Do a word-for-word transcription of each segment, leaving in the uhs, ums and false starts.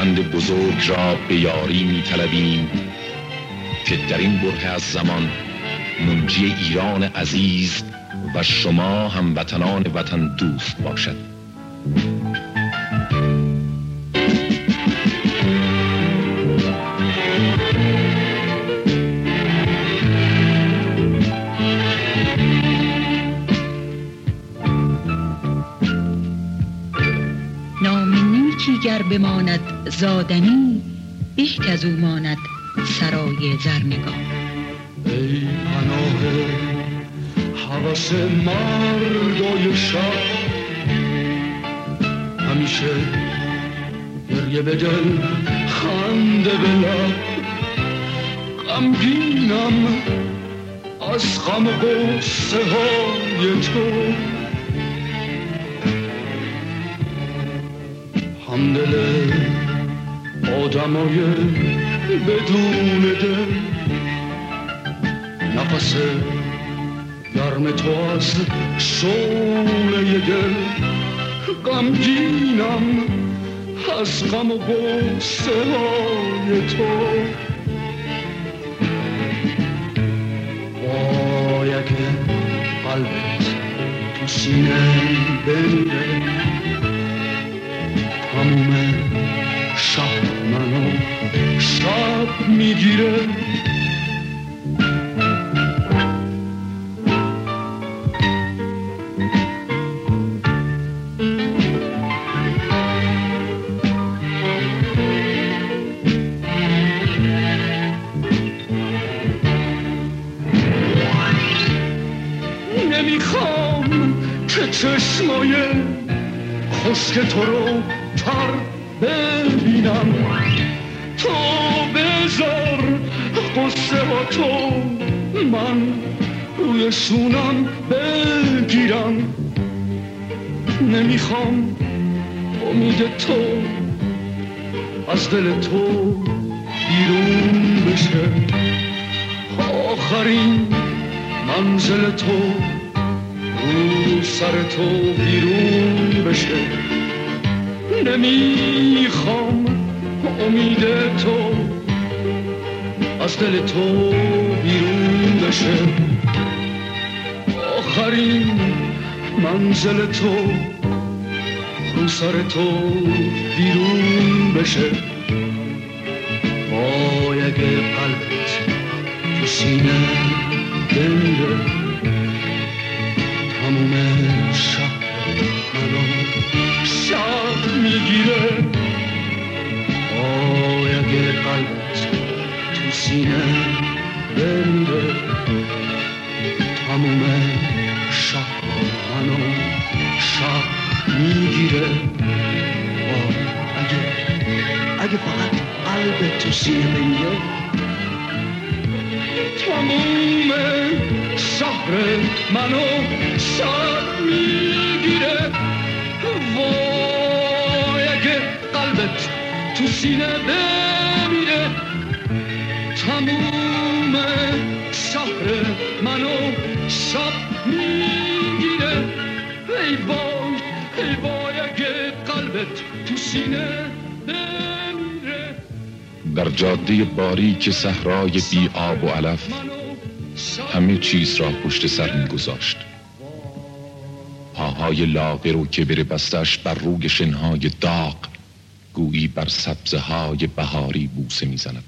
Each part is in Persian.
خداوند بزرگ را به یاری می طلبیم که در این بره از زمان منجی ایران عزیز و شما هموطنان وطن دوست باشد. گر بماند زادنی به کز او ماند سرای زرنگار. ای پناه هوس مردای شب، همیشه گریه به دل خنده به لب، غمگینم از غم و غصه های تو، همدل آدمای بدون دل، نفس گرم تو از شعله دل، غمگینم از غم و غصه های تو. وای اگه قلبت تو سینه بمیره، تموم شب منو شب میگیره. نمیخوام که چشمای خشک تو رو تر ببینم، تو بذار قصه با تو من روی شونم بگیرم. نمیخوام امید تو از دل تو بیرون بشه، آخرین منزل تو رو سر تو بیرون بشه. نمیخوام امید تو از دل تو بیرون بشه، آخرین منزل تو رو سر تو بیرون بشه. وای اگه قلبت تو سینه بمیره، تموم شب منو شب میگیره. وای اگه قلبت تو سینه بمیره، تموم شب منو شب میگیره. وای اگه اگه فقط قلبت تو سینه بمیره، تموم شهر منو شب میگیره. وای اگه قلبت تو سینه بمیره، تموم شهر منو شب میگیره. ای وای ای وای اگه قلبت تو سینه بمیره. در جاده باریک صحرای بی آب و علف همه چیز را پشت سر می‌گذاشت. پاهای لاغر و کبر بستش بر روی شنهای داغ گویی بر سبزه‌های بهاری بوسه می‌زند.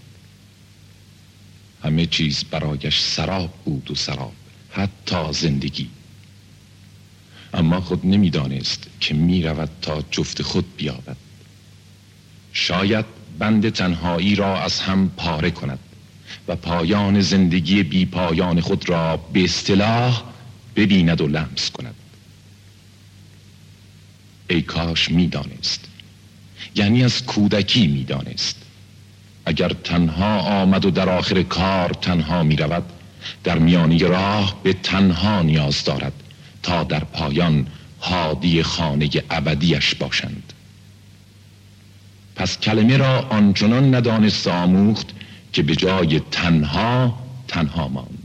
همه چیز برایش سراب بود و سراب، حتی زندگی. اما خود نمی‌دانست که می‌رود تا جفت خود بیابد. شاید بند تنهایی را از هم پاره کند و پایان زندگی بی پایان خود را به اصطلاح ببیند و لمس کند. ای کاش می‌دانست، یعنی از کودکی می‌دانست. اگر تنها آمد و در آخر کار تنها می‌رود، در میانی راه به تنها نیاز دارد تا در پایان هادی خانه ابدیش باشند. پس کلمه را آنچنان ندانست آموخت که به جای تنها تنها ماند.